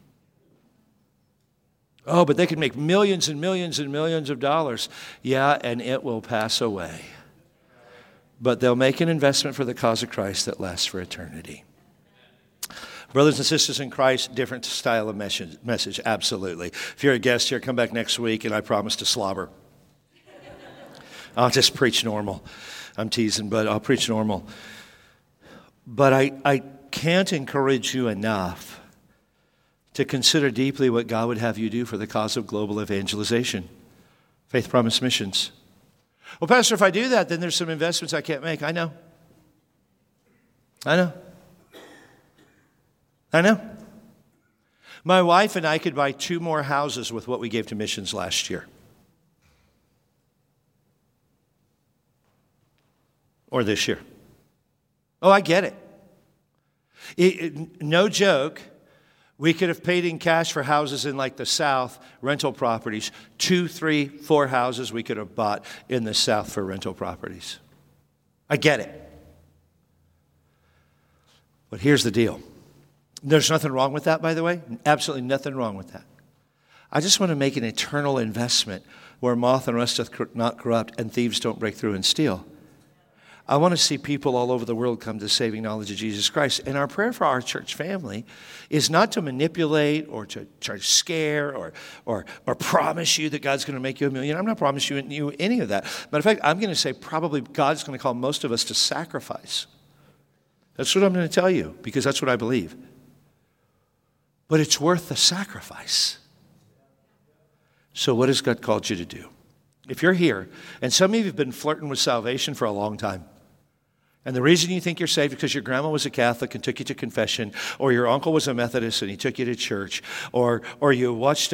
Oh, but they can make millions and millions and millions of dollars. Yeah, and it will pass away. But they'll make an investment for the cause of Christ that lasts for eternity. Brothers and sisters in Christ, different style of message, absolutely. If you're a guest here, come back next week and I promise to slobber. I'll just preach normal. I'm teasing, but I'll preach normal. But I can't encourage you enough to consider deeply what God would have you do for the cause of global evangelization. Faith Promise Missions. Well, Pastor, if I do that, then there's some investments I can't make. I know. My wife and I could buy 2 more houses with what we gave to missions last year. Or this year. Oh, I get it. No joke. We could have paid in cash for houses in like the South, rental properties. 2, 3, 4 houses we could have bought in the South for rental properties. I get it. But here's the deal. There's nothing wrong with that, by the way. Absolutely nothing wrong with that. I just want to make an eternal investment where moth and rust doth not corrupt and thieves don't break through and steal. I want to see people all over the world come to the saving knowledge of Jesus Christ. And our prayer for our church family is not to manipulate or to try to scare or promise you that God's going to make you $1 million. I'm not promising you any of that. Matter of fact, I'm going to say probably God's going to call most of us to sacrifice. That's what I'm going to tell you because that's what I believe. But it's worth the sacrifice. So what has God called you to do? If you're here, and some of you have been flirting with salvation for a long time, and the reason you think you're saved is because your grandma was a Catholic and took you to confession, or your uncle was a Methodist and he took you to church, or you watched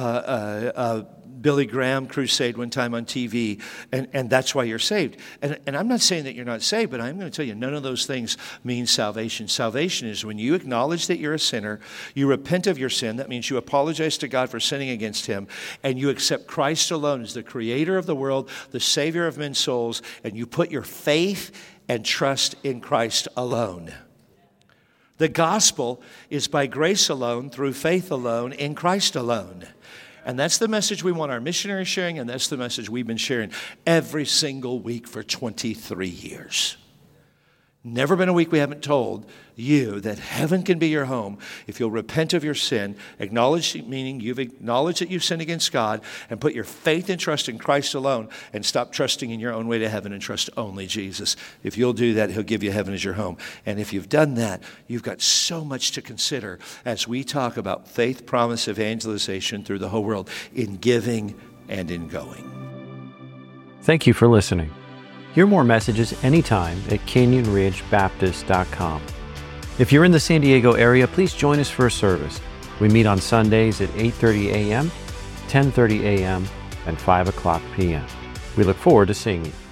a Billy Graham crusade one time on TV, and that's why you're saved. And I'm not saying that you're not saved, but I'm going to tell you, none of those things mean salvation. Salvation is when you acknowledge that you're a sinner, you repent of your sin, that means you apologize to God for sinning against Him, and you accept Christ alone as the creator of the world, the savior of men's souls, and you put your faith and trust in Christ alone. The gospel is by grace alone, through faith alone, in Christ alone. And that's the message we want our missionaries sharing, and that's the message we've been sharing every single week for 23 years. Never been a week we haven't told you that heaven can be your home if you'll repent of your sin, acknowledge, meaning you've acknowledged that you've sinned against God, and put your faith and trust in Christ alone, and stop trusting in your own way to heaven and trust only Jesus. If you'll do that, He'll give you heaven as your home. And if you've done that, you've got so much to consider as we talk about faith, promise, evangelization through the whole world in giving and in going. Thank you for listening. Hear more messages anytime at canyonridgebaptist.com. If you're in the San Diego area, please join us for a service. We meet on Sundays at 8:30 a.m., 10:30 a.m., and 5 o'clock p.m. We look forward to seeing you.